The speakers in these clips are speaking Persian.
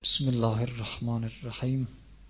بسم الله الرحمن الرحیم.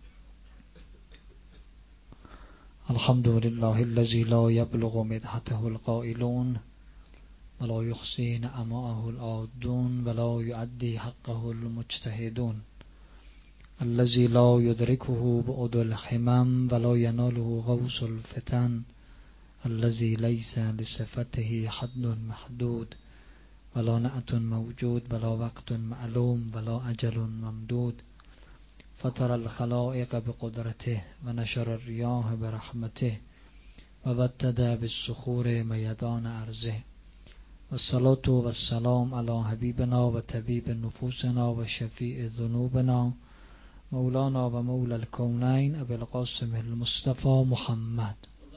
الحمد لله الذي لا يبلغ مدحته القائلون ولا يحصي نعماءه العادون ولا يؤدي حقه المجتهدون، الذي لا يدركه بعد الحمم ولا يناله غوص الفتن، الذي ليس لصفته حد محدود ولا نعت موجود ولا وقت معلوم ولا أجل ممدود، فطر الخلائق بقدرته ونشر الرياح برحمته وبتد بالصخور ميدان أرضه، والصلاة والسلام على حبيبنا وطبيب نفوسنا وشفيع ذنوبنا مولانا ومولى الكونين أبي القاسم المصطفى محمد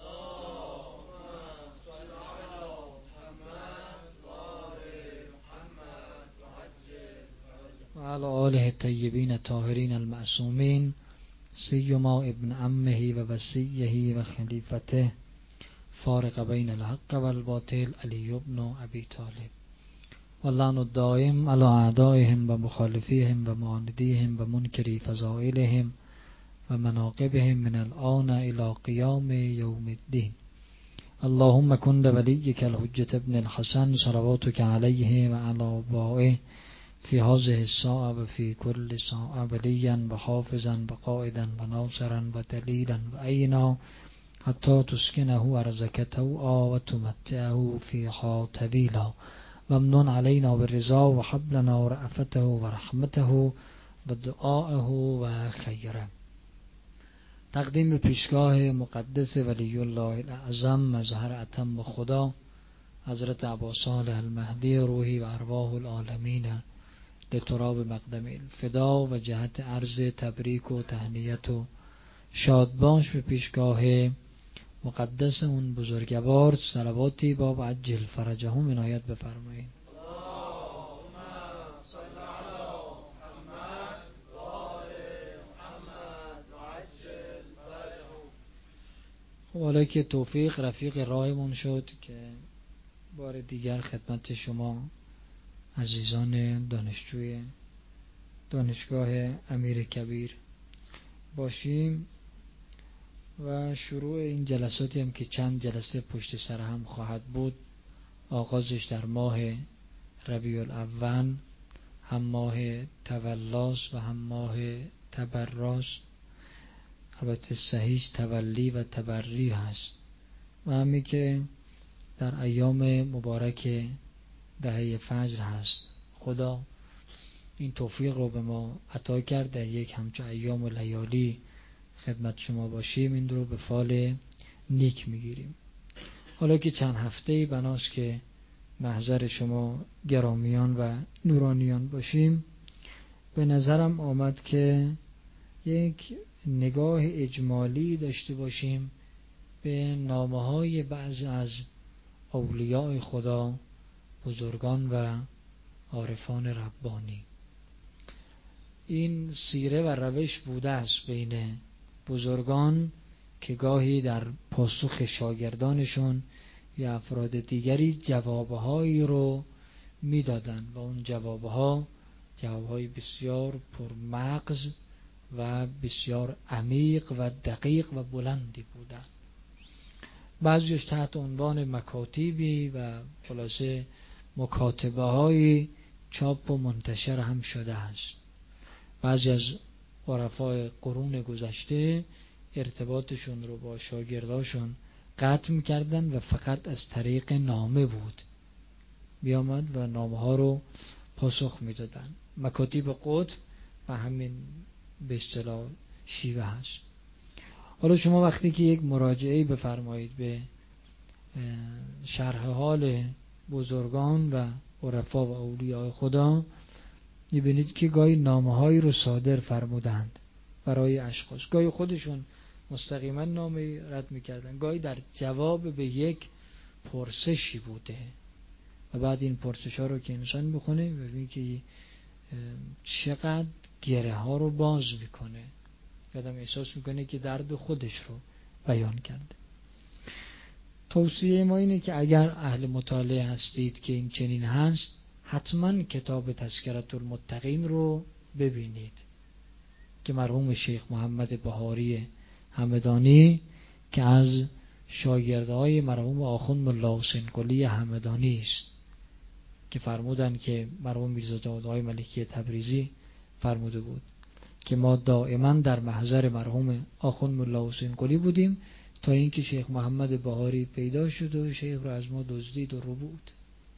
وعلى آله الطيبين الطاهرين المعصومين، سيما ابن عمه ووصيه وخليفته فارق بين الحق والباطل علي بن أبي طالب، واللعن الدائم على أعدائهم ومخالفيهم ومعانديهم ومنكري فضائلهم ومناقبهم من الآن إلى قيام يوم الدين. اللهم كن لوليك الحجة ابن الحسن صلواتك عليه وعلى آبائه في هذه الساعة وفي كل ساعة وليا وحافظا وقائدا وناصرا ودليلا وعينا حتى تسكنه أرزك توعا وتمتعه فيها طويلا، ممنون علينا بالرضا وحبلنا ورأفته ورحمته ودعائه وخيره. تقدیم به پیشگاه مقدس ولی الله الاعظم مظهر اتم خدا حضرت ابا صالح المهدی روحی و ارواح العالمین لتراب مقدم الفدا و جهت عرض تبریک و تهنیت و شادباش به پیشگاه مقدس اون بزرگوار صلواتی با عجل فرجهم عنایت بفرمایید. خب حالا که توفیق رفیق راهمون شد که بار دیگر خدمت شما عزیزان دانشجوی دانشگاه امیرکبیر باشیم و شروع این جلساتی هم که چند جلسه پشت سر هم خواهد بود، آغازش در ماه ربیع الاول، هم ماه تولاس و هم ماه تبراس، البته صحیح تولی و تبری هست، و همی که در ایام مبارک دهه فجر هست. خدا این توفیق رو به ما عطا کرد در یک همچون ایام و لیالی خدمت شما باشیم، این رو به فال نیک میگیریم. حالا که چند هفته بناست که محضر شما گرامیان و نورانیان باشیم، به نظرم آمد که یک نگاه اجمالی داشته باشیم به نامه‌های بعض از اولیاء خدا، بزرگان و عارفان ربانی. این سیره و روش بوده است بین بزرگان که گاهی در پاسخ شاگردانشون یا افراد دیگری جوابهایی رو میدادن و اون جوابهای بسیار پرمغز و بسیار عمیق و دقیق و بلندی بودن. بعضیش تحت عنوان مکاتیبی و خلاصه مکاتبه های چاپ و منتشر هم شده است. بعضی از عرفای قرون گذشته ارتباطشون رو با شاگرداشون قطع می‌کردن و فقط از طریق نامه بود بیامد و نامه ها رو پاسخ میدادن. مکاتیب قطب و همین به اصطلاح شیوه هست. حالا شما وقتی که یک مراجعه بفرمایید به شرح حال بزرگان و عرفا و اولیاء خدا، می‌بینید که گاهی نامه‌هایی رو صادر فرمودند برای اشخاص، گاهی خودشون مستقیما نامه رد می‌کردن، گاهی در جواب به یک پرسشی بوده و بعد این پرسش‌ها رو که انسان می‌خونه می‌بینه که چقدر گره ها رو باز می‌کنه، آدم احساس می‌کنه که درد خودش رو بیان کرده. توصیه ما اینه که اگر اهل مطالعه هستید که این چنین هست، حتما کتاب تذکرة المتقین رو ببینید که مرحوم شیخ محمد بهاری همدانی که از شاگردهای مرحوم آخوند ملا حسین قلی همدانی است که فرمودن که مرحوم میرزا داودآقای ملکی تبریزی فرموده بود که ما دائما در محضر مرحوم آخوند ملا حسین قلی بودیم تا اینکه شیخ محمد بهاری پیدا شد و شیخ رو از ما دزدید و ربود.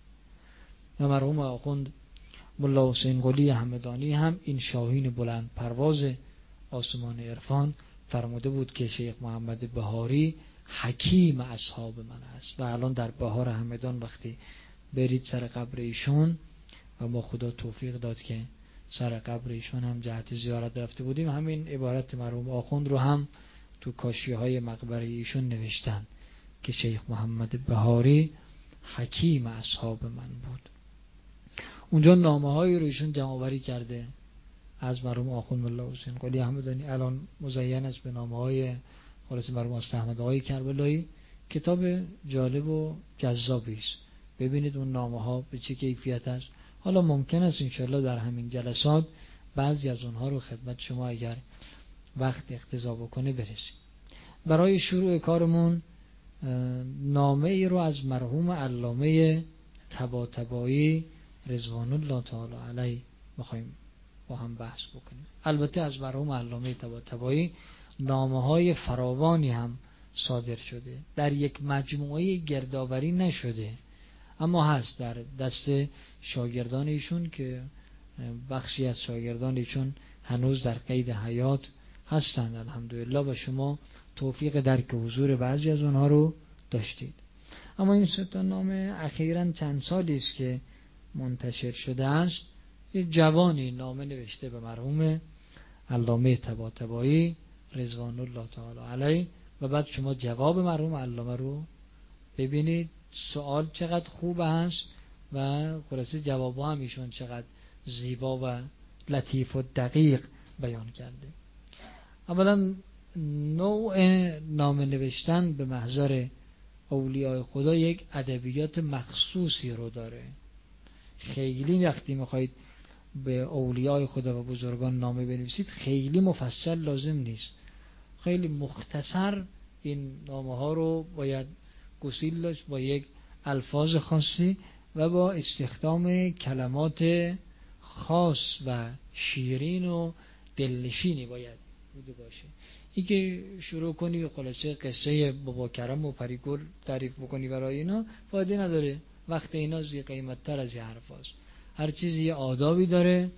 و مرحوم آخوند ملا حسین قلی همدانی هم این شاهین بلند پرواز آسمان عرفان فرموده بود که شیخ محمد بهاری حکیم اصحاب من است. و الان در بهار همدان وقتی برید سر قبر ایشون و ما خدا توفیق داد که سر قبر ایشون هم جهت زیارت رفته بودیم، همین عبارت مرحوم آخوند رو هم تو کاشی‌های مقبره ایشون نوشتن که شیخ محمد بهاری حکیم اصحاب من بود. اونجا نامه‌هایی رو ایشون جمع‌آوری کرده از مرحوم آخوند ملا حسین قلی همدانی، الان مزین است به نامه‌های خلاص مرحوم استاد احمدآقای کربلایی. کتاب جالب و جذابی است. ببینید اون نامه‌ها به چه کیفیت است. حالا ممکن است انشالله در همین جلسات بعضی از اونها رو خدمت شما اگر وقت اقتضا بکنه برسیم. برای شروع کارمون نامه ای رو از مرحوم علامه طباطبایی رضوان الله تعالی علیه می‌خوایم با هم بحث بکنیم. البته از مرحوم علامه طباطبایی نامه‌های فراوانی هم صادر شده، در یک مجموعه گردآوری نشده، اما هست در دست شاگردان ایشون که بخشی از شاگردان ایشون هنوز در قید حیات هستند الحمدلله و شما توفیق درک حضور بعضی از اونها رو داشتید. اما این سه تا نامه اخیراً چند سالی است که منتشر شده است. یه جوانی نامه نوشته به مرحوم علامه طباطبایی رضوان الله تعالی علیه و بعد شما جواب مرحوم علامه رو ببینید. سوال چقدر خوب است و خلاصه جواب هم ایشون چقدر زیبا و لطیف و دقیق بیان کرده. اولا نوع نامه نوشتن به محضر اولیاء خدا یک ادبیات مخصوصی رو داره. خیلی وقتی میخواید به اولیاء خدا و بزرگان نامه بنویسید خیلی مفصل لازم نیست، خیلی مختصر این نامه ها رو باید گسیل داشت با یک الفاظ خاصی و با استخدام کلمات خاص و شیرین و دلنشینی باید بوده باشه. این که شروع کنی خلاصه قصه بابا کرم و پریگل تعریف بکنی برای اینا فایده نداره، وقت اینا زی قیمت تر از یه حرف هست. هر چیزی یه آدابی داره.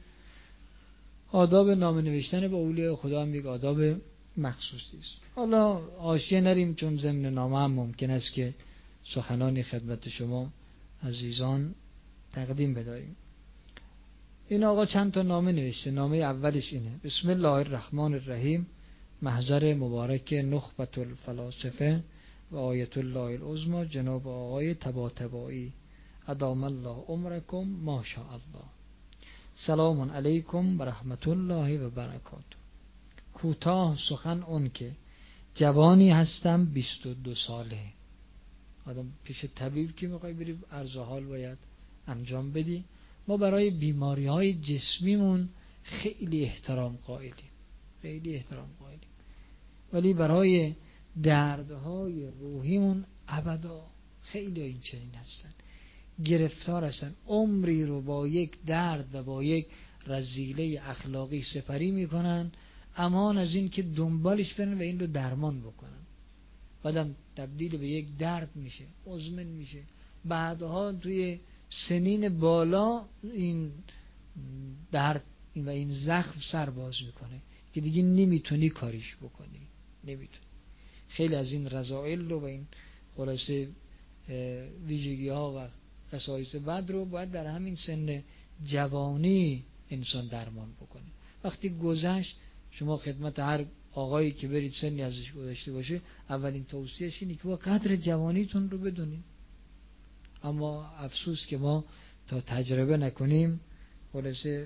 آداب نامه نوشتن به اولیاء خدا هم یک آداب مخصوصی است. حالا حاشیه نریم چون ضمن نامه هم ممکن است که سخنانی خدمت شما عزیزان تقدیم بداریم. این آقا چند تا نامه نوشته. نامه اولش اینه: بسم الله الرحمن الرحیم، محضر مبارک نخبة الفلاسفه و آیت الله العظمی جناب آقای طباطبایی ادام الله عمرکم ما شاء الله. سلام علیکم و رحمت الله و برکاته. کوتاه سخن اون که جوانی هستم 22 ساله. آدم پیش طبیب که میخوای بری عرض حال باید انجام بدی. ما برای بیماری های جسمیمون خیلی احترام قائلیم، خیلی احترام قائلیم، ولی برای دردهای روحیمون ابدا. خیلی این چنین هستن، گرفتار هستن، عمری رو با یک درد و با یک رذیله اخلاقی سپری میکنن، امان از این که دنبالش برن و این رو درمان بکنن. بعدم تبدیل به یک درد میشه، مزمن میشه، بعدها توی سنین بالا این درد و این زخم سر باز میکنه که دیگه نمیتونی کاریش بکنی، نمیتونی. خیلی از این رذائل و این خلاصه ویژگی ها و خصایص بد رو باید در همین سن جوانی انسان درمان بکنه. وقتی گذشت، شما خدمت هر آقایی که برید سنی ازش گذشته باشه، اولین توصیهش اینه که با قدر جوانیتون رو بدونید. اما افسوس که ما تا تجربه نکنیم خلاصه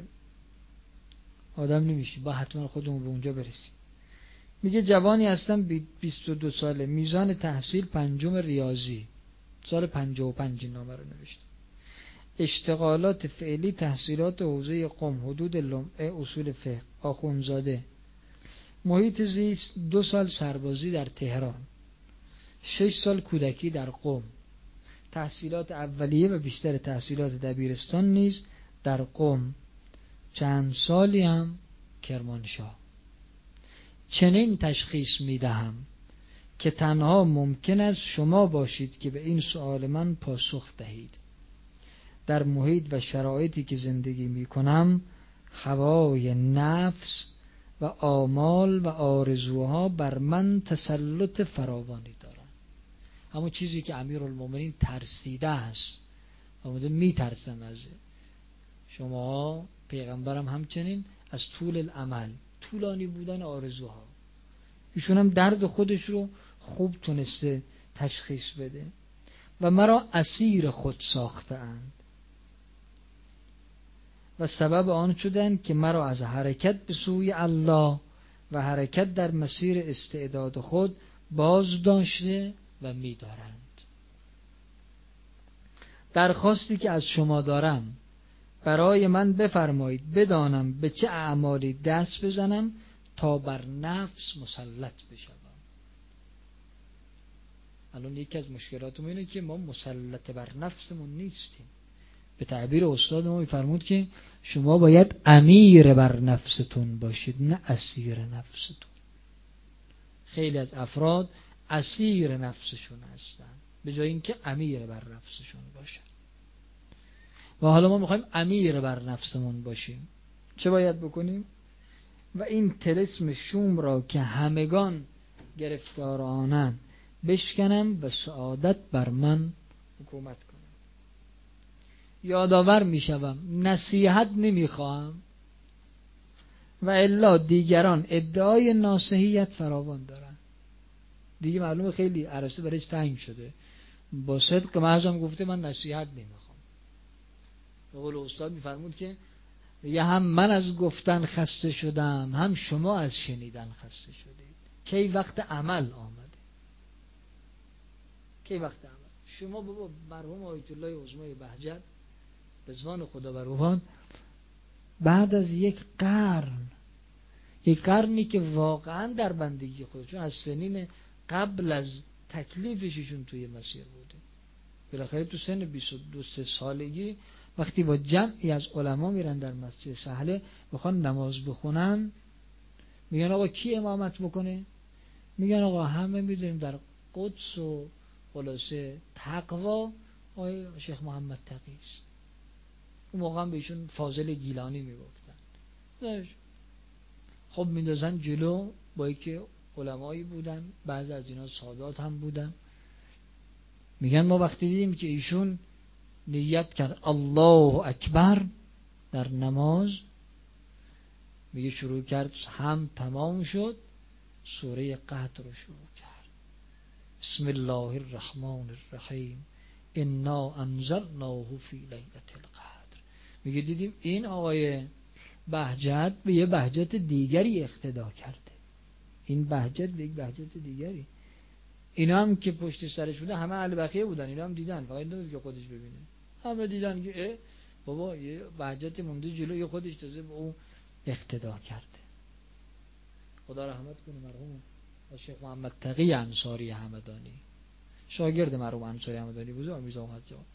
آدم نمیشه، با حتما خودمون به اونجا برسیم. میگه جوانی هستم 22 ساله، میزان تحصیل 5 ریاضی، سال 55 نامه رو نوشته. اشتغالات فعلی، تحصیلات حوزه قم، حدود لمعه، اصول فقه، آخوندزاده. محیط زیست 2 سال سربازی در تهران، 6 سال کودکی در قم، تحصیلات اولیه و بیشتر تحصیلات دبیرستان نیز در قم، چند سالی هم کرمانشاه. چنین تشخیص میدهم که تنها ممکن است شما باشید که به این سؤال من پاسخ دهید. در محیط و شرایطی که زندگی می کنم، هوای نفس و آمال و آرزوها بر من تسلط فراوانی دارند. همون چیزی که امیرالمومنین ترسیده است و می ترسم از شما، پیغمبرم همچنین، از طول الامل، طولانی بودن آرزوها. ایشون هم درد خودش رو خوب تونسته تشخیص بده. و مرا اسیر خود ساختند و سبب آن شدند که مرا از حرکت به سوی الله و حرکت در مسیر استعداد خود باز داشته و می دارند. درخواستی که از شما دارم، برای من بفرمایید بدانم به چه اعمالی دست بزنم تا بر نفس مسلط بشوم. الان یکی از مشکلاتمون اینه که ما مسلط بر نفسمون نیستیم. به تعبیر استاد ما میفرمود که شما باید امیر بر نفستون باشید، نه اسیر نفستون. خیلی از افراد اسیر نفسشون هستن به جای اینکه امیر بر نفسشون باشن. و حالا ما میخوایم امیر بر نفسمون باشیم. چه باید بکنیم؟ و این طلسم شوم را که همگان گرفتار آنند بشکنم و سعادت بر من حکومت کنم. یادآور میشوم نصیحت نمیخواهم و الا دیگران ادعای ناصحیت فراوان دارن. دیگه معلومه خیلی عرصه برایش تنگ شده. با صدق محضم گفته من نصیحت نمیخوام. به قول استاد میفرمود که یا هم من از گفتن خسته شدم، هم شما از شنیدن خسته شدید. کی وقت عمل آمده؟ کی وقت عمل؟ شما بابا مرحوم آیت الله عظمای بهجت رضوان خدا بر او، بعد از یک قرنی که واقعا در بندگی خودشون از سنین قبل از تکلیفشون توی مسیر بوده، بالاخره تو سن 22 سالگی وقتی با جمعی از علما میرن در مسجد سهله بخوان نماز بخونن، میگن آقا کی امامت بکنه؟ میگن آقا همه میدونیم در قدس و خلاصه تقوا آقای شیخ محمد تقی است. اون موقع هم بهشون فاضل گیلانی میگفتن. خب میندازن جلو، با اینکه علمایی بودن، بعضی از اینا سادات هم بودن. میگن ما وقتی دیدیم که ایشون نیت کرد الله اکبر در نماز، میگه شروع کرد، هم تمام شد، سوره قدر رو شروع کرد. بسم الله الرحمن الرحیم انا انزلناه فی لیلة القدر. میگه دیدیم این آقای بهجت به یه بهجت دیگری اقتدا کرده. این بهجت به یک بهجت دیگری. اینا هم که پشت سرش بودن همه اهل بقیه بودن، اینا هم دیدن، فقط نبود که خودش ببینه. همه دیدن که بابا یه بهجت مونده جلو، یه خودش تازه به اون اقتدا کرده. خدا رحمت کنه مرحوم شیخ محمد تقی انصاری همدانی، شاگرد مرحوم انصاری همدانی بود، آمیز آمد جان.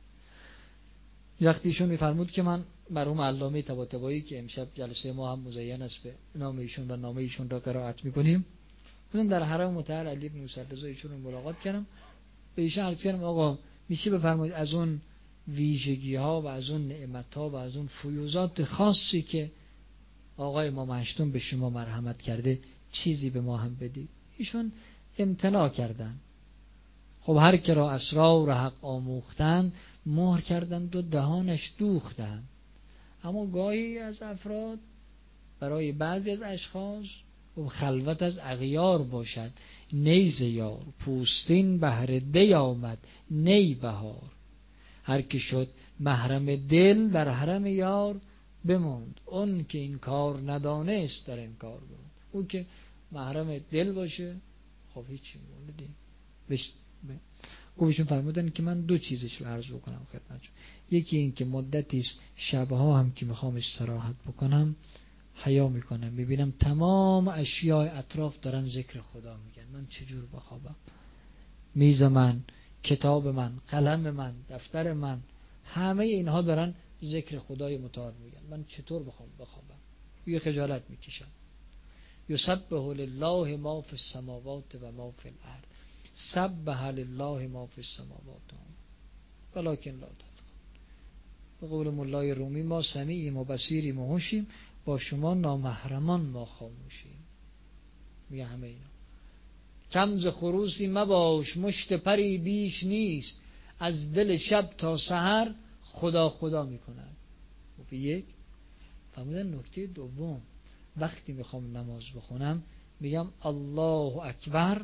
وقتی ایشون میفرمود که من مرحوم علامه طباطبایی که امشب جلسه ما هم مزین است به نام ایشون و نام ایشون را قرائت میکنیم، بودم در حرم مطهر علی بن موسی رضا ایشون رو ملاقات کردم. به ایشون عرض کردم آقا میشه بفرمایید از اون ویژگی ها و از اون نعمت ها و از اون فیوزات خاصی که آقای امام هشتم به شما مرحمت کرده چیزی به ما هم بدید. ایشون امتناع کردن. خب هر که را اسرار حق آموختن مهر کردند و دهانش دوختند. اما گاهی از افراد برای بعضی از اشخاص و خلوت از اغیار باشد، نیز یار پوستین بهر دی آمد نی بهار. هر که شد محرم دل در حرم یار بماند، اون که این کار ندانست در انکار بماند. اون که محرم دل باشه خب هیچی موندی. گفتشون فرمودن که من 2 چیزش رو عرض بکنم خدمتتون. یکی این که مدتی است شبها هم که میخوام استراحت بکنم حیا میکنم، میبینم تمام اشیاء اطراف دارن ذکر خدا میگن، من چجور بخوابم؟ میز من، کتاب من، قلم من، دفتر من، همه اینها دارن ذکر خدای متعال میگن، من چطور بخوابم؟ یه خجالت میکشم. یسبح لله ما فی السماوات و ما فی الارض، سبح لله ما فی السماوات ولکن لا تفقهون. به قول مولای رومی ما سمیعیم و بصیریم و هوشیم، با شما نامحرمان ما خاموشیم. میگه همه اینا. کم ز خروسی مباش، مشت پری بیش نیست، از دل شب تا سحر خدا خدا میکند. یک فرمودن. نکته دوم، وقتی میخوام نماز بخونم میگم الله اکبر.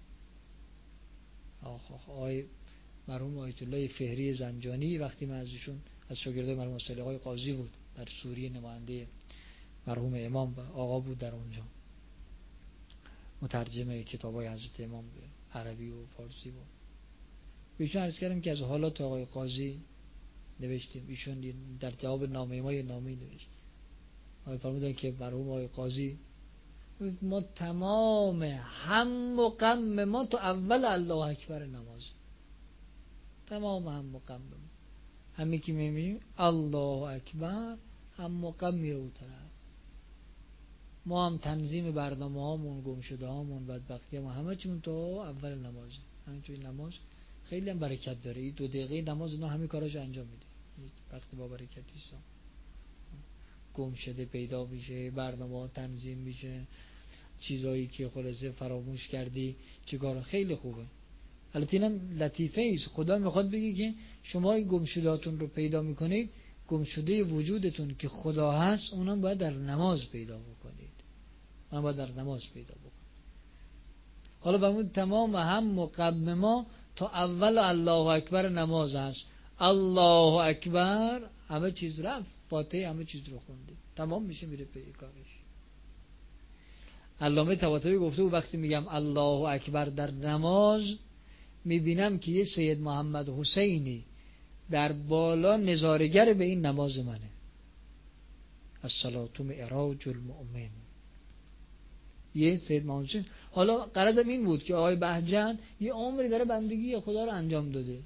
آقای مرحوم آیت الله فهری زنجانی، وقتی من ازشون از شاگردای مرحوم صالح آقای قاضی بود در سوریه، نماینده مرحوم امام و آقا بود در اونجا، مترجم کتابای حضرت امام به عربی و فارسی بود. ایشون عرض کردم که از حالات آقای قاضی نوشتیم، ایشون در جواب نامه ما یه نامه نوشت. فرمودن که مرحوم آقای قاضی ما تمام هم و غم ما تو اول الله اکبر نماز، تمام هم و غم ما همین که میبینیم الله اکبر، هم و غم میره اون طرف. ما هم تنظیم برنامه هامون، گم شده هامون، بدبختی ما همه چیمون تو اول نمازه. همین توی نماز خیلی هم برکت داره. این 2 دقیقه نماز اینا همین کاراشو انجام میده، وقتی با برکتیست گم شده پیدا میشه، برنامه ها تنظیم میشه، چیزایی که خلاصه فراموش کردی چیکار. خیلی خوبه. البته اینم لطیفه ایست، خدا میخواد بگه که شما این گمشدهاتون رو پیدا میکنید، گمشده وجودتون که خدا هست اونم باید در نماز پیدا بکنید، اونم باید در نماز پیدا بکنید. حالا برمون تمام هم و غم ما تا اول الله اکبر نماز هست. الله اکبر همه چیز رفت، فاتحه همه چیز رو خونده، تمام میشه، میره پی کارش. علامه طباطبایی گفته و وقتی میگم الله اکبر در نماز میبینم که یه سید محمد حسینی در بالا نظارگر به این نماز منه. الصلاة معراج المؤمن. یه سید محمد حسین. حالا غرضم این بود که آقای بهجت یه عمری داره بندگی خدا رو انجام داده،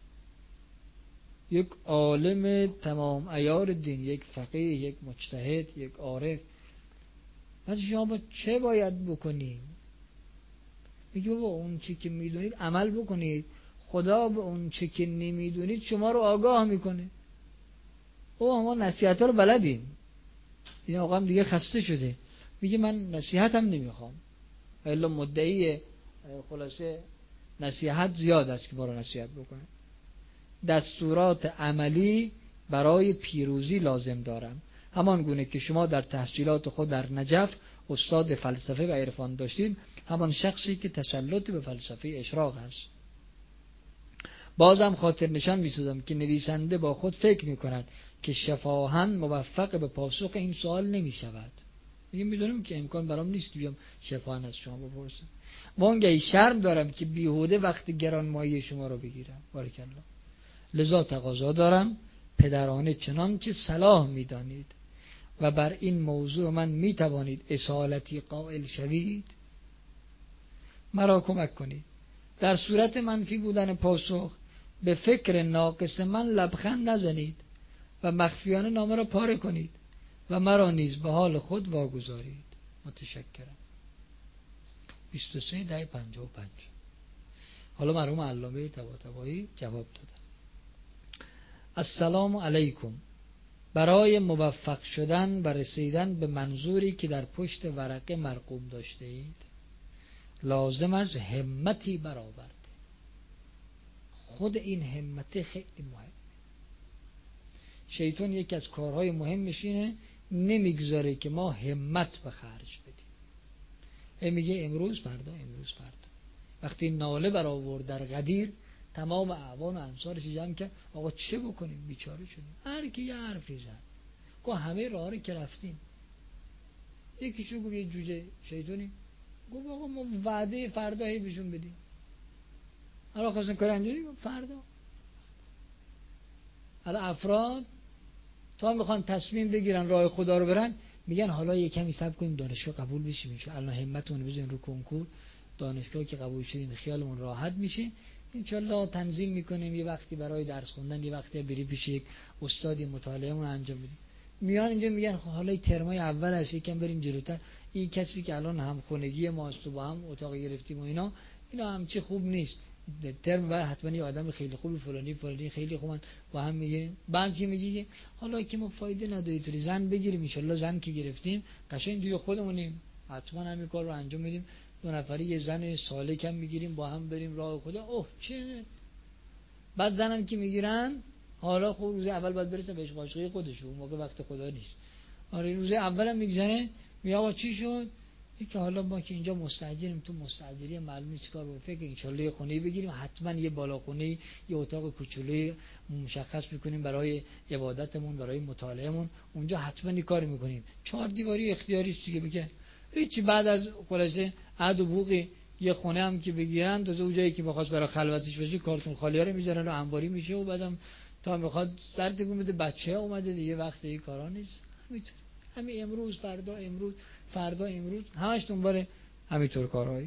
یک عالم تمام عیار دین، یک فقیه، یک مجتهد، یک عارف. پس شما چه باید بکنیم؟ میگه بابا اون چی که میدونید عمل بکنید، خدا به اون چی که نمیدونید شما رو آگاه میکنه. او ما نصیحت ها رو بلدیم. این آقا هم دیگه خسته شده، میگه من نصیحت هم نمیخوام، الا مدعی خلاصه نصیحت زیاد است که ما رو نصیحت بکنه. دستورات عملی برای پیروزی لازم دارم، همان گونه که شما در تحصیلات خود در نجف استاد فلسفه و عرفان داشتید، همان شخصی که تسلط به فلسفه اشراق هست. بازم خاطر نشان می‌سازم که نویسنده با خود فکر می‌کند که شفاهاً موفق به پاسخ این سوال نمی‌شود. میدونم که امکان برام نیست که بیام شفاهاً از شما بپرسم. وانگهی شرم دارم که بیهوده وقت گرانمایه شما رو بگیرم. بارک الله. لذا تقاضا دارم پدرانه چنانچه صلاح می‌دانید و بر این موضوع من می‌توانید اصالتی قائل شوید، مرا کمک کنید. در صورت منفی بودن پاسخ به فکر ناقص من لبخند نزنید و مخفیانه نامه را پاره کنید و مرا نیز به حال خود واگذارید. متشکرم. 23/55. حالا مرحوم علامه طباطبایی جواب دادن. السلام علیکم. برای موفق شدن و رسیدن به منظوری که در پشت ورقه مرقوم داشته اید لازم از همتی برآورده. خود این همت خیلی مهمه. شیطان یکی از کارهای مهمش اینه نمیگذاره که ما همت به خرج بدیم. میگه امروز فردا، امروز فردا. وقتی ناله برآورد در غدیر، تمام اعوان و انصارش جمع کرد، آقا چه بکنیم؟ بیچاره شدیم. هر کی یه حرفی زد، گفت همه راه رو که رفتیم. یکی چو گفت یه جوجه شیطانی گفت آقا ما وعده فردا هی بهشون بدیم. حالا خواستن کار انجام بدیم فردا. حالا افراد تا میخوان تصمیم بگیرن راه خدا رو برن، میگن حالا یه کمی صبر کنیم دانشگاه قبول بشیم، چون الان همتمون بزنیم رو کنکور، دانشگاه که قبول شدیم خیالمون راحت میشه، انشالله تنظیم میکنیم یه وقتی برای درس خوندن، یه وقتی بری پیش یک استادی مطالعهمون انجام بدیم. میان اینجا میگن حالا ترمای اول هست یکم بریم جلوتر، این کسی که الان هم خونگی ماست و با هم اتاق گرفتیم و اینا هم چه خوب نیست، ترم بعد حتما یه آدم خیلی خوبی فلانی خیلی خوبن با هم میگیریم. بعد که میگی حالا که ما فایده نداره توی زن بگیریم، ان شاء الله زن که گرفتیم قشنگ دیگه خودمونیم، حتما همین کار رو انجام میدیم، 2 نفری یه زن سالک هم میگیریم با هم بریم راه خدا. اوه چه بعد زنم که میگیرن حالا خب روز اول باید برسه بهش عاشقی خودش، اون موقع وقت خدا نیست. آره روز اولم میگذره میگه آقا چی شد؟ که حالا ما که اینجا مستاجریم، تو مستاجری معلومه چیکار رو فکر ان شاء الله یه خونه بگیریم، حتما یه بالاخونه یه اتاق کوچولوی مشخص میکنیم برای عبادتمون برای مطالعهمون، اونجا حتما یه کاری میکنیم. 4 دیواری اختیاری است دیگه، بگه هیچ بعد از خلاصه عد و بوقی یه خونه هم که بگیرن تا اون جایی که بخواست برای خلوتش بشه کارتون خالیه رو میذارن و انباری میشه و بعدم تا میخواد سر تکون بده بچه اومده دیگه وقت این کارا نیست. همین امروز فردا امروز همش دنبال همینطور کارهایی.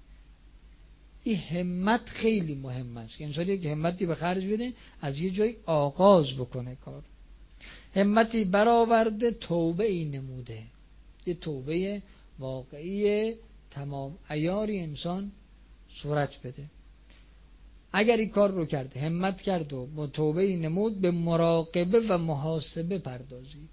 این همت خیلی مهم است که انسان یک همتی به خرج بده، از یه جای آغاز بکنه کار. همتی برآورده، توبه ای نموده، یه توبه واقعی تمام عیاری انسان صورت بده. اگر این کار رو کرد، همت کرد و با توبه ای نمود، به مراقبه و محاسبه پردازید.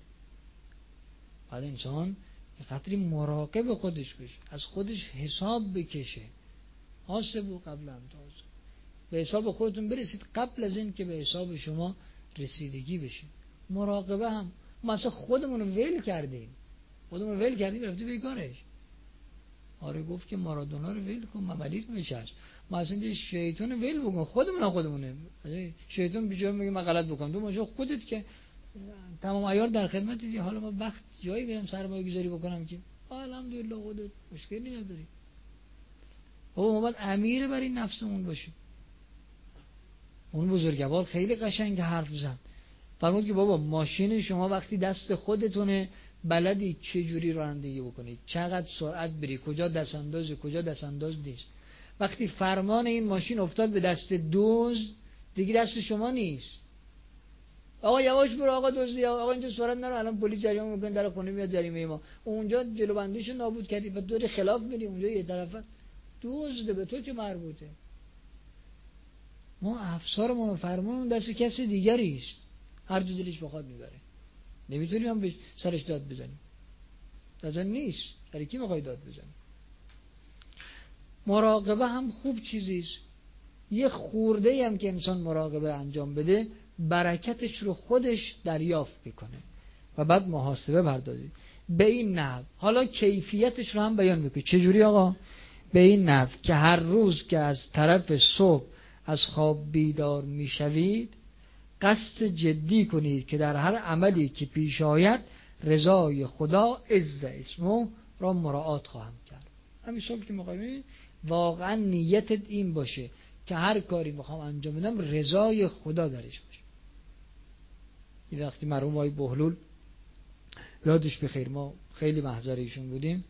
بعد انسان یه خاطری مراقب خودش بشه، از خودش حساب بکشه. حاسبو قبل ان تحاسبوا، به حساب خودتون برسید قبل از این که به حساب شما رسیدگی بشه. مراقبه هم ما اصلا خودمون رو ول کردیم رفته بیگارش. آره گفت که مارادونا رو ول کن مملی رو بچسب، ما اصلا شیطان ول بکن، خودمونه. شیطان بیچاره میگه من غلط بکنم، تو ماجرا خودت که تمام عیار در خدمت دیدی، حالا ما وقت جایی برم سرمایه گذاری بکنم که الحمدلله خودت مشکلی نداری. بابا ما باید امیر بر این نفسمون باشیم. اون بزرگوار خیلی قشنگ حرف زد، فرمود که بابا ماشین شما وقتی دست خودتونه بلدی چه جوری رانندگی بکنید، چقدر سرعت بری، کجا دست اندازه کجا دست انداز نیست. وقتی فرمان این ماشین افتاد به دست دزد دیگه دست شما نیست. آقا یواش برو، آقا دزدی، آقا اینجا سرعت نرو، الان پلیس جریمه میکنه در خونه میاد جریمه ما. اونجا جلو بندیشو نابود کردی و دور خلاف میری، اونجا یه طرفه دزد، به تو چه مربوطه؟ ما افسارمون و فرمانمون دست کسی دیگری است، هر جو دلش بخواد میبره. نمیتونیم هم به سرش داد بزنیم، لازم نیست. برای کی میخوای داد بزنی؟ مراقبه هم خوب چیزیست. یه خورده هم که انسان مراقبه انجام بده برکتش رو خودش دریافت میکنه و بعد محاسبه پردازی به این نحو. حالا کیفیتش رو هم بیان میکنه. چجوری آقا؟ به این نحو که هر روز که از طرف صبح از خواب بیدار میشوید قصد جدی کنید که در هر عملی که پیش آید رضای خدا عز اسمه را مراعات خواهم کرد. همین صبح که میخوایم واقعا نیتت این باشه که هر کاری میخوام انجام بدم رضای خدا درش باشه. این وقتی مرحوم آقای بهلول یادش بخیر، ما خیلی محضر ایشون بودیم،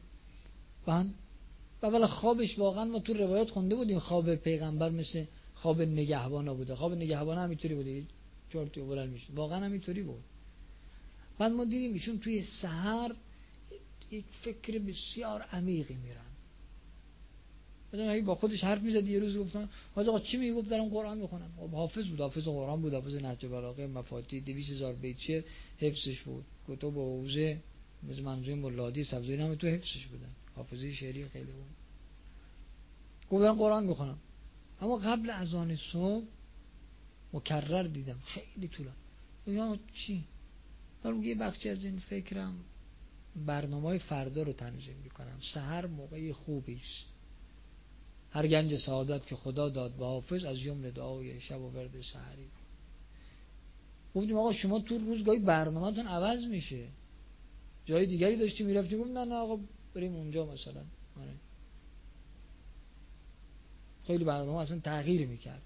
و خوابش واقعا ما تو روایات خونده بودیم خواب پیغمبر مثل خواب نگهبانا بوده. خواب نگهبانا همینطوری بوده، چرتی بلند میشه، واقعا همینطوری بود. بعد ما دیدیم ایشون توی سحر یک فکر بسیار عمیقی میرن. بعد با خودش حرف میزد. یه روز گفتن آقا چی میگفت؟ دارم قرآن میخونم. حافظ بود، حافظ قرآن بود، حافظ نهج بلاغه، مفاتیح 200,000 بیتچه حفظش بود، کتب و حوزه مثل منظومه مولادی سبزی هم تو حفظش بودن، حافظه شعری خیلی بود. گفتم قرآن میخونم، اما قبل اذان صبح مکرر دیدم خیلی طولانی. یا چی؟ برای یه بخشی از این فکرم برنامه‌های فردا رو تنظیم میکنم. سحر موقع خوبی است. هر گنج سعادت که خدا داد به حافظ از جمله دعای شب و ورد سحری. گفتیم آقا شما تو روز گاهی برنامه‌تون عوض میشه، جای دیگری داشتی میرفتی، گفت نه آقا بریم اونجا مثلا. آره خیلی برنامه اصلا تغییر میکرد.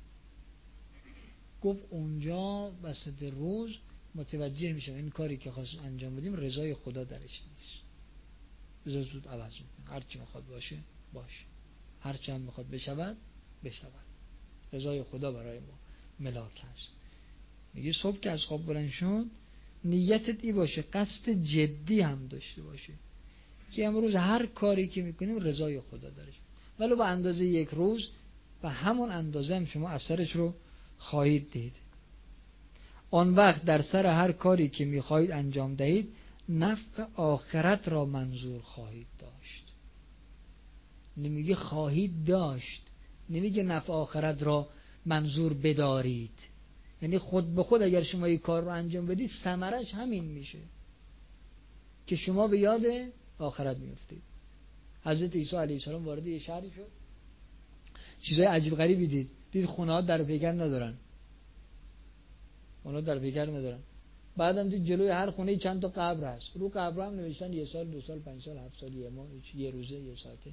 گفت اونجا وسط روز متوجه میشم این کاری که خواست انجام بدیم رضای خدا درش نیست. بذار زود عوض میکنه، هر چی میخواد باشه باشه، هر چی هم میخواد بشود بشود. رضای خدا برای ما ملاک هست. میگه صبح که از خواب بلند شد نیتت ای باشه، قصد جدی هم داشته باشه که امروز هر کاری که میکنیم رضای خدا درش، ولو به اندازه یک روز و همون اندازه هم شما اثرش رو خواهید دید. آن وقت در سر هر کاری که میخواهید انجام دهید نفع آخرت را منظور خواهید داشت. نمیگه خواهید داشت، نمیگه نفع آخرت را منظور بدارید. یعنی خود به خود اگر شما یک کار رو انجام بدید ثمرش همین میشه که شما به یاد آخرت میافتید. حضرت عیسی علیه السلام وارد یه شهری شد، چیزای عجیب غریبی دید خونه ها در پیکر ندارن، اونا در پیکر ندارن. بعدم دید جلوی هر خونه چند تا قبر هست، رو قبر هم نوشتن 1 سال 2 سال 5 سال 7 سال 1 ماه 1 روزه 1 ساعته.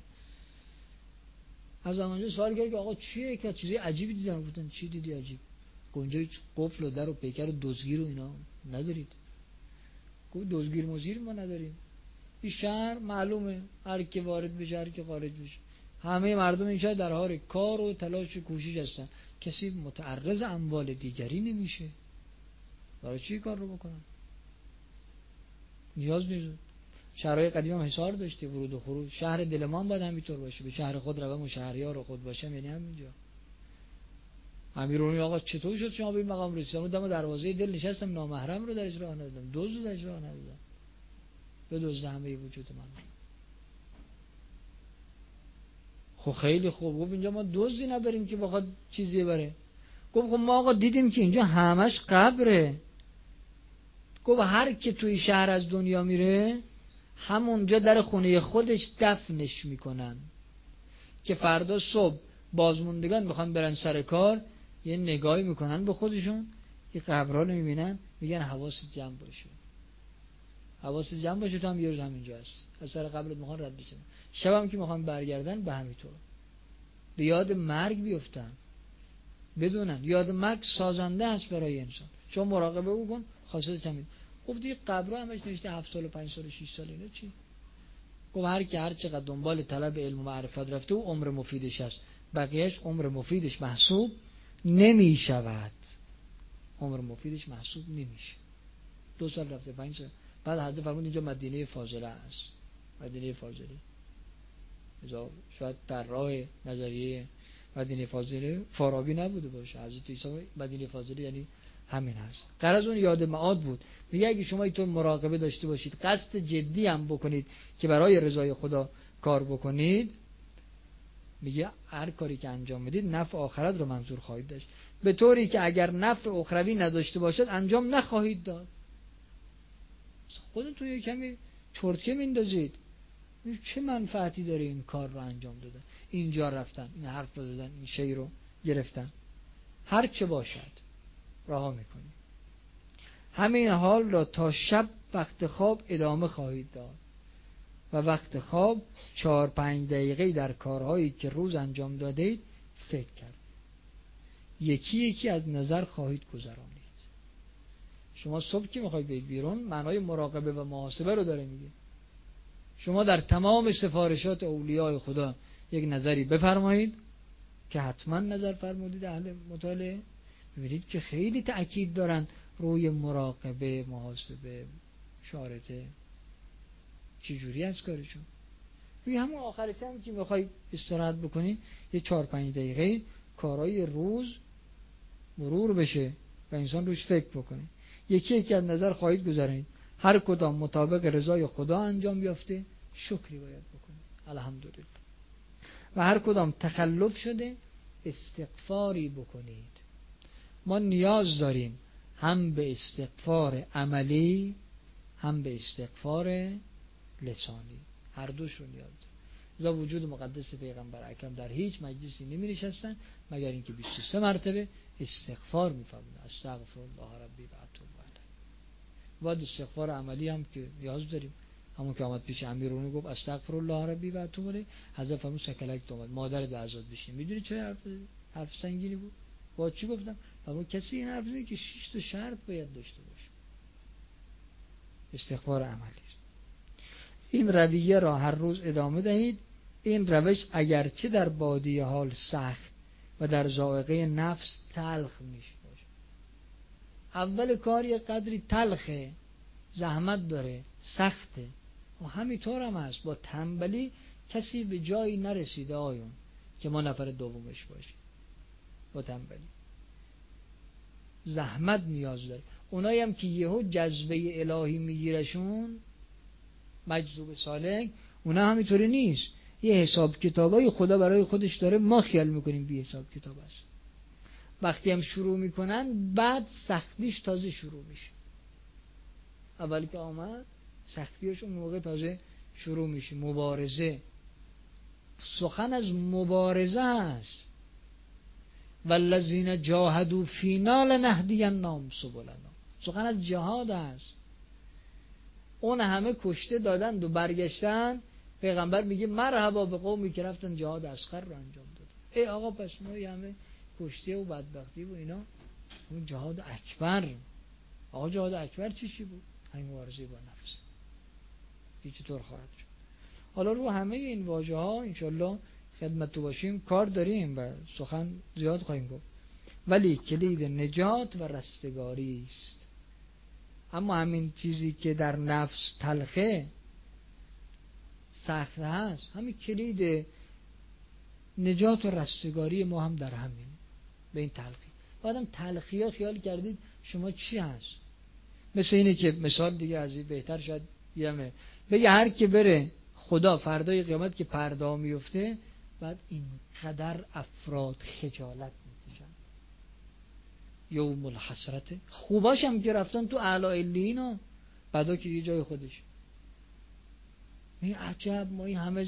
از اونجا سوال کرد که آقا چیه که چیزای عجیبی دیدن؟ گفتن چی دیدی عجیب؟ اونجا قفل و در و پیکر و دزگیر و اینا ندارید؟ گفت دزگیر مزگیر ما نداریم، این شهر معلومه هر کی وارد بشه هر کی خارج بشه، همه مردم این شهر در حال کار و تلاش و کوشش هستن، کسی متعرض اموال دیگری نمیشه. برای چی کار رو بکنن؟ نیاز نیست. شهرهای قدیم هم حصار داشته، ورود و خروج. شهر دل ما هم باید همینطور باشه، به شهر خود روم و شهریار خود باشم، یعنی همینجا. امیرالمومنین آقا چطور شد شما به این مقام رسیدید؟ دم دروازه دل نشستم، نامحرم رو درش راه ندادم، دزد رو درش راه ندادم، به دزد همه وجود من. خب خیلی خوب. گفت اینجا ما دزدی نداریم که بخواد چیزی بره. گفت خب ما آقا دیدیم که اینجا همش قبره. گفت هر کی توی شهر از دنیا میره همونجا در خونه خودش دفنش میکنن که فردا صبح بازموندگان میخوان برن سر کار، یه نگاهی میکنن به خودشون، یه قبرها رو میبینن، میگن حواست جمع باشه، حواست جمع باشه، تو هم یه روز همینجا هست، از سر قبرت میخوان رد بشن. شب هم که میخوان برگردن به همینطور به یاد مرگ بیفتن، بدونن یاد مرگ سازنده هست برای انسان. چون مراقبه بکن خاصیتش همین. گفت دیگه قبرها همش نوشته 7 سال و 5 سال و 6 سال، اینا چی؟ گفت هر کی هر چقدر دنبال طلب علم و معرفت رفته او عمر مفیدش هست، بقیهش عمر مفیدش محسوب نمی شود. عمر مفیدش محسوب نمیشه. 2 سال رفته 5 سال. بعد حضرت فرمود اینجا مدینه فاضله است. مدینه فاضله شاید در راه نظریه مدینه فاضله فارابی نبوده باشه. حضرت عیسی مدینه فاضله یعنی همین هست. غرض اون یاد معاد بود. میگه اگه شما اینطور مراقبه داشته باشید، قصد جدی هم بکنید که برای رضای خدا کار بکنید، میگه هر کاری که انجام میدید نفع آخرت رو منظور خواهید داشت، به طوری که اگر نفع اخروی نداشته باشد انجام نخواهید داد. خودتون یه کمی چرتکه میندازید، چه منفعتی داره این کار رو انجام دادن، اینجا رفتن، این حرف رو زدن، این شی رو گرفتن، هر چه باشد رها میکنید. همین حال را تا شب وقت خواب ادامه خواهید داد و وقت خواب 4-5 دقیقه در کارهایی که روز انجام دادید فکر کرد، یکی یکی از نظر خواهید گذرانید. شما صبح که میخواید برید بیرون معنای مراقبه و محاسبه رو داره میگه. شما در تمام سفارشات اولیاء خدا یک نظری بفرمایید که حتما نظر فرمودید اهل مطالعه، ببینید که خیلی تأکید دارن روی مراقبه، محاسبه، شارطه، چی جوری از کارشون. روی همون آخر هم که میخوای استراحت بکنی یه 4-5 دقیقه کارهای روز مرور بشه و انسان روش فکر بکنه، یکی یکی از نظر خواهید گذارید، هر کدام مطابق رضای خدا انجام بیافته شکری باید بکنید، الحمدلله، و هر کدام تخلف شده استغفاری بکنید. ما نیاز داریم هم به استغفار عملی هم به استغفار لسانی، هر دوش رو نیاز داریم. ذا وجود مقدس پیغمبر اکرم در هیچ مجلسی نمی نشستن مگر اینکه 23 مرتبه استغفار می فرمودن، استغفر الله ربی و اتوب الیه. بعد استغفار عملی هم که نیاز داریم، همون که آمد پیش امیرونی گفت استغفرالله ربی و اتوب الیه، حضرت فرمود سکلک اومد مادرت به عزاد بشین. میدونی چه حرف سنگینی بود؟ با چی گفتم؟ فرمود کسی این حرف زنه که 6 تا شرط باید داشته باشه. استغفار عملی است. این رویه را هر روز ادامه دهید. این روش اگرچه در بادی حال سخت و در ذائقه نفس تلخ میشه باشه. اول کار یه قدری تلخه، زحمت داره، سخته، و همینطور هم هست. با تنبلی کسی به جایی نرسیده آیون که ما نفر دومش باشیم. با تنبلی زحمت نیاز داره. اونایی هم که یهو جذبه الهی میگیرشون، مجذوب سالک، اونا همینطوری نیست. یه حساب کتابای خدا برای خودش داره، ما خیال میکنیم بی حساب کتاب است. وقتی هم شروع میکنن بعد سختیش تازه شروع میشه. اولی که آمد سختیش اون موقع تازه شروع میشه. مبارزه، سخن از مبارزه است. والذین جاهدوا فینا لنهدینهم سبلنا، سخن از جهاد است. اون همه کشته دادند و برگشتن، پیغمبر میگه مرحبا به قومی که رفتن جهاد اصغر رو انجام دادن. ای آقا پس ما همه کشته و بدبختی و اینا، اون جهاد اکبر. آقا جهاد اکبر چی بود؟ همین مبارزه با نفس. چطور خواهد شد؟ حالا رو همه این واژه ها انشالله خدمت تو باشیم، کار داریم و سخن زیاد خواهیم گفت. ولی کلید نجات و رستگاری است. اما همین چیزی که در نفس تلخه، سخت هست، همین کلید نجات و رستگاری ما هم در همین، به این تلخی. بعدم تلخی ها خیال کردید شما چی هست؟ مثل اینه که مثال دیگه از این بهتر شاید دیدمه، بگه هر که بره خدا فردای قیامت که پرده میفته، بعد اینقدر افراد خجالت میکشن. یوم الحسرت. خوباش هم که رفتن تو اعلی علینا، بعدا که یه جای خودش. این عجب، ما این همه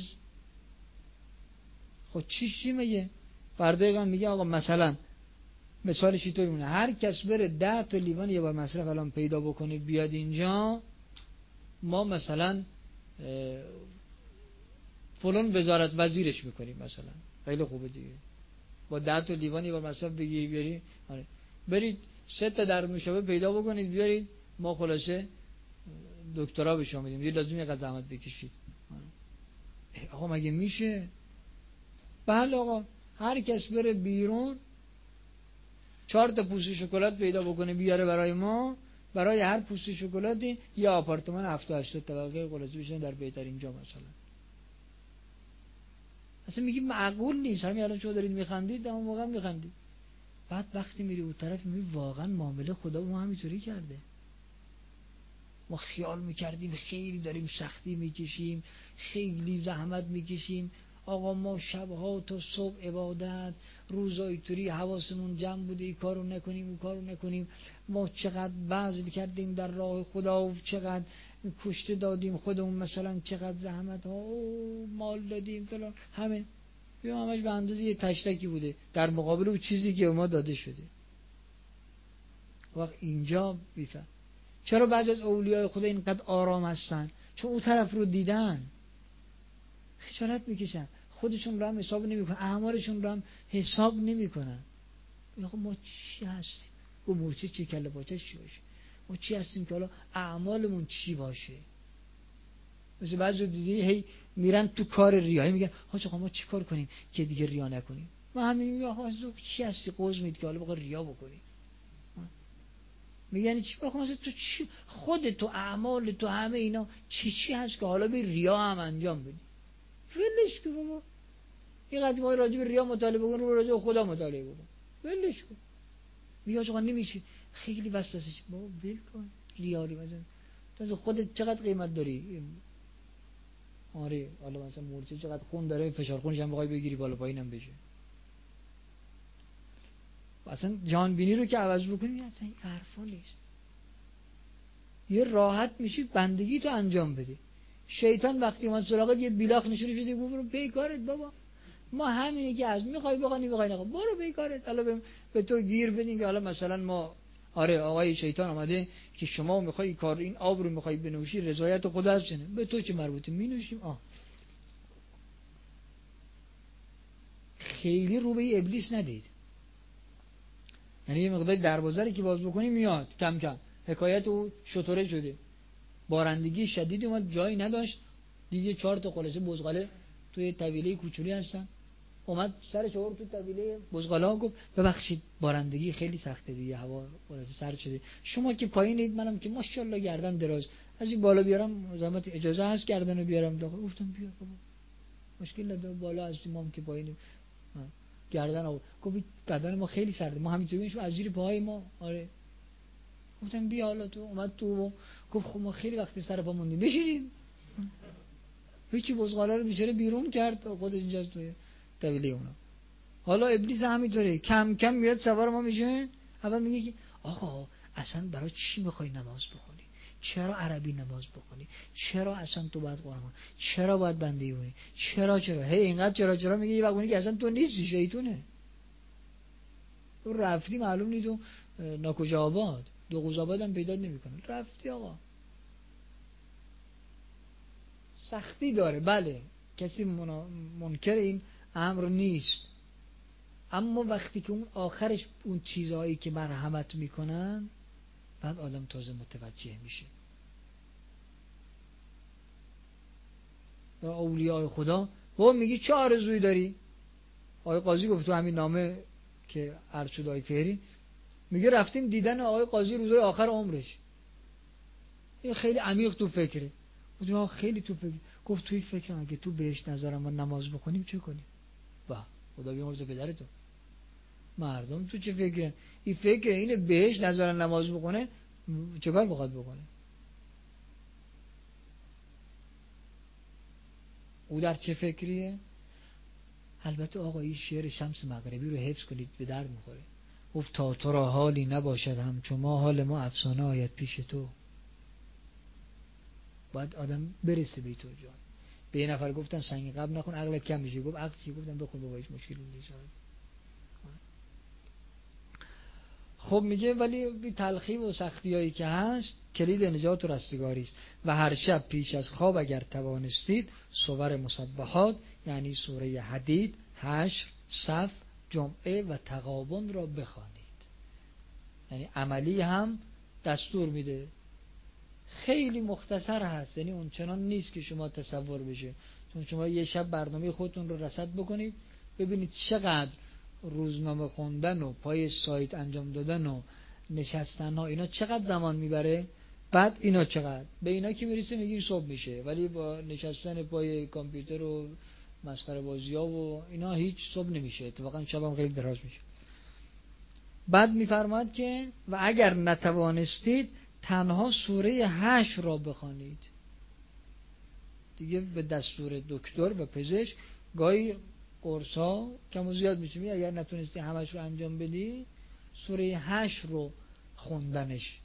خود چی میگه؟ فردای قیامت میگه آقا مثلا مثالش اینطوری مونه، هر کس بره 10 تا لیوان یه بار مصرف الان پیدا بکنه بیاد اینجا، ما مثلا فلان وزارت وزیرش میکنیم مثلا. خیلی خوبه دیگه، با 10 تا لیوان یه بار مصرف بگیری بیاری. برید 3 تا در نوشابه پیدا بکنید بیارید، ما خلاصه دکترا به شما میدیم، لازم یه زحمت بکشید. آقا مگه میشه؟ بله آقا، هر کس بره بیرون 4 تا پوست شکلات پیدا بکنه بیاره برای ما، برای هر پوست شکلاتی یا آپارتمان 70-80 طبقه خلاصه بشن در بهترین جا مثلا. اصلا میگی معقول نیست. همین الان شما دارید میخندید، اما واقعا میخندید. بعد وقتی میری اون طرف میبینی واقعا معامله خدا با ما همینطوری کرده. ما خیال میکردیم خیلی داریم سختی میکشیم، خیلی زحمت میکشیم، آقا ما شبها تا صبح عبادت، روزای توری حواسمون جمع بوده، این کارو نکنیم اون کارو نکنیم، ما چقدر بذل کردیم در راه خدا و چقدر کشته دادیم خودمون، مثلا چقدر زحمت ها مال دادیم فلان، همین همش به اندازه یه تشتکی بوده در مقابل اون چیزی که ما داده شده. وقت اینجا بیفهم چرا بعضی از اولیاء خدا اینقدر آرام هستن؟ چون اون طرف رو دیدن، خجالت میکشن، خودشون رو هم حساب نمیکنن، اعمالشون رو هم حساب نمیکنن. میگن ما چی هستیم؟ گفت موچه چی کله باچه چی باشه؟ ما چی هستیم که حالا اعمالمون چی باشه؟ مثل بعضی دیدی هی میرن تو کار ریایی، میگن حاج آقا ما چی کار کنیم که دیگه ریا نکنیم؟ ما همین میگم آقا چی هستی قوز میدی که حالا بخوای ریا بکنی؟ میگن چی بخوام مثلا تو چی خودت تو اعمال تو همه اینا چی هست که حالا به ریا هم انجام بدی؟ ولش کن بابا، این قضیه ما راجع به ریا مطالعه بکن، رو راجع به خدا مطالعه بکن، ولش کن. میگه آقا نمیشه، خیلی وسوسه شه. بابا ول کن ریاری، مثلا تو خودت چقدر قیمت داری؟ آره حالا مثلا مورچه چقدر خون داره، فشار خونش هم بخوای بگیری بالا پایینم بشه. اصلا جان بینی رو که عوض بکنی اصلا این حرفا نیست. یه راحت میشی بندگی تو انجام بدی. شیطان وقتی اومد سراغت یه بیلاخ نشونی شدی، گفت برو پی کارت بابا، ما همینی که از میخوای بخوانی بخوای نخوای برو پی کارت. حالا به تو گیر بدین که حالا مثلا ما آره آقای شیطان آمده که شما میخوای کار این آب رو میخوای بنوشی، رضایت خدا هست نه، به تو چه مربوطه، مینوشیم. خیلی رو به ابلیس ندید، یعنی یه مقدار دربازری که باز بکنی میاد کم کم. حکایت او شطوره شده، بارندگی شدید اومد، جایی نداشت، دیگه 4 تا خلاصه بزغاله توی طویله کوچولی هستن، اومد سرش آورد تو طویله بزغالا، گفت ببخشید بارندگی خیلی سخته دیگه، هوا خلاصه سرد شده، شما که پایینید، منم که ماشاءالله گردن دراز، از این بالا بیارم زحمت اجازه هست گردنو بیارم داخل؟ گفتم بیا بابا مشکل نداره، بالا هستیم ما که پایینیم. گردن آورد، گفت بدن ما خیلی سرده، ما همینطوری میشیم از زیر پاهای ما. آره گفتم بیا حالا تو. اومد تو، گفت خب ما خیلی وقتی سر پا موندیم بشینیم. هیچی بزغاله رو بیچاره بیرون کرد، خودش اینجا توی طویله اونا. حالا ابلیس همینطوره، کم کم میاد سوار ما میشه. اول میگه که آقا اصلا برای چی میخوای نماز بخونی؟ چرا عربی نماز بخونی؟ چرا اصلا تو باید قرآن، چرا باید بندگی کنی؟ چرا هی اینقدر چرا میگه، یه وقتی که اصلا تو نیستی، شیطونه. تو رفتی معلوم نیست تو ناکجا آباد، دو قوز آباد هم پیدا نمیکنه، رفتی آقا. سختی داره بله، کسی منکر این امر نیست، اما وقتی که اون آخرش اون چیزهایی که مرحمت میکنن، بعد آدم تازه متوجه میشه. اولیاء خدا با میگی چه آرزویی داری؟ آقای قاضی گفت تو همین نامه که عرض شد آقای فهری، میگه رفتیم دیدن آقای قاضی روزهای آخر عمرش. این خیلی عمیق تو فکره. گفتم خیلی تو فکر. گفت توی فکرم اگه تو بهش نظرم ما نماز بخونیم چه کنیم؟ با خدا بیامرزه پدرتو. مردم تو چه فکرن؟ این فکر اینه بهش نظر نماز بخونه چه کار بخواد بکنه؟ او در چه فکریه؟ البته آقا این شعر شمس مغربی رو حفظ کنید، به درد میخوره. گفت تا تو را حالی نباشد همچو ما، حال ما افسانه آید پیش تو. باید آدم برسه به تو جان. به یه نفر گفتن سنگ قبل نخون عقلت کم میشه، گفت عقل چی؟ گفتم بخون بابا هیچ مشکلی نیست. خب میگه ولی بی تلخی و سختیایی که هست کلید نجات و رستگاری است. و هر شب پیش از خواب اگر توانستید سور مسبحات، یعنی سوره حدید، حشر، صف، جمعه و تغابن را بخوانید. یعنی عملی هم دستور میده، خیلی مختصر هست، یعنی اون چنان نیست که شما تصور بشه. چون شما یه شب برنامه خودتون رو رصد بکنید، ببینید چقدر روزنامه خوندن و پای سایت انجام دادن و نشستن ها اینا چقدر زمان میبره، بعد اینا چقدر به اینا که میرسه میگیم صبح میشه، ولی با نشستن پای کامپیوتر و مسخره بازی ها و اینا هیچ صبح نمیشه، اتفاقا شبم خیلی دراز میشه. بعد میفرماد که و اگر نتوانستید تنها سوره 8 را بخوانید. دیگه به دستور دکتر و پزشک گاهی قرصا کم و زیاد میشه، اگر نتونستی همش رو انجام بدی سوره 8 رو خوندنش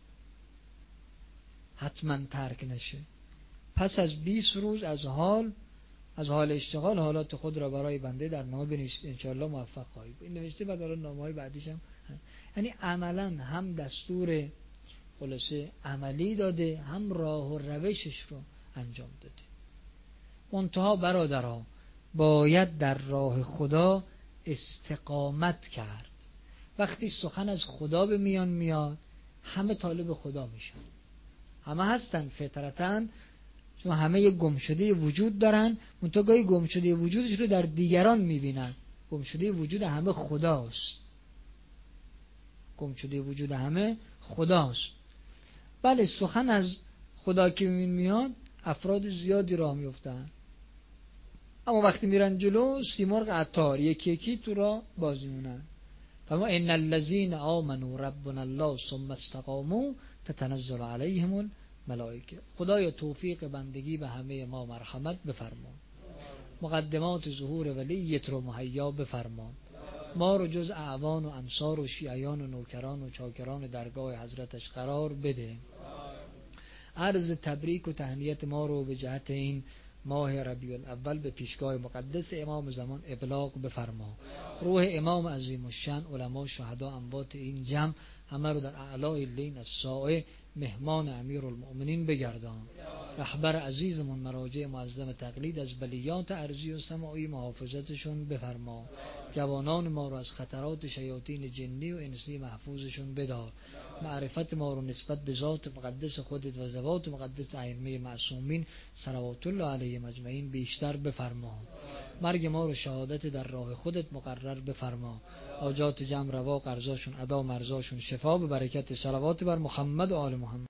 حتما ترک نشه. پس از 20 روز از حال اشتغال حالات خود را برای بنده در نامه بنویسید، انشاءالله موفق خواهید. این نوشته بعد حالا نامه‌های بعدیش هم یعنی عملا هم دستور خلاصه عملی داده، هم راه و روشش رو انجام داده. منتها برادرها باید در راه خدا استقامت کرد. وقتی سخن از خدا به میان میاد همه طالب خدا میشن، همه هستن فطرتاً، چون همه یک گمشده وجود دارن، منتها گاهی گمشده وجودش رو در دیگران میبینن. گمشده وجود همه خداست، گمشده وجود همه خداست. بله سخن از خدا که میاد افراد زیادی راه میفتن، اما وقتی میرن جلو سیمرغ عطار یکی یکی تو را باز میمونن. اما ان الذين آمنوا ربنا الله ثم استقاموا تتنزل عليهم الملائکه. خدایا توفیق بندگی به همه ما مرحمت بفرما، مقدمات ظهور ولیت رو مهیا بفرما، ما رو جز اعوان و انصار و شیعیان و نوکران و چاکران درگاه حضرتش قرار بده. عرض تبریک و تهنیت ما رو به جهت این ماه ربیع الاول به پیشگاه مقدس امام زمان ابلاغ بفرما. روح امام عظیم الشأن، علما، شهدا، اموات این جمع همه رو در اعلای لین الساعه مهمان امیرالمؤمنین بگردان. رهبر عزیزمون مراجع معظم تقلید از بلیات ارضی و سماعی محافظتشون بفرما. جوانان ما رو از خطرات شیاطین جنی و انسی محفوظشون بدار. معرفت ما رو نسبت به ذات مقدس خودت و ذوات مقدس ائمه معصومین صلوات الله علیهم اجمعین بیشتر بفرما. مرگ ما رو شهادت در راه خودت مقرر بفرما. حاجات جمع روا، قرضاشون ادا، مرزاشون شفا، به برکت صلوات بر محمد و آل محمد.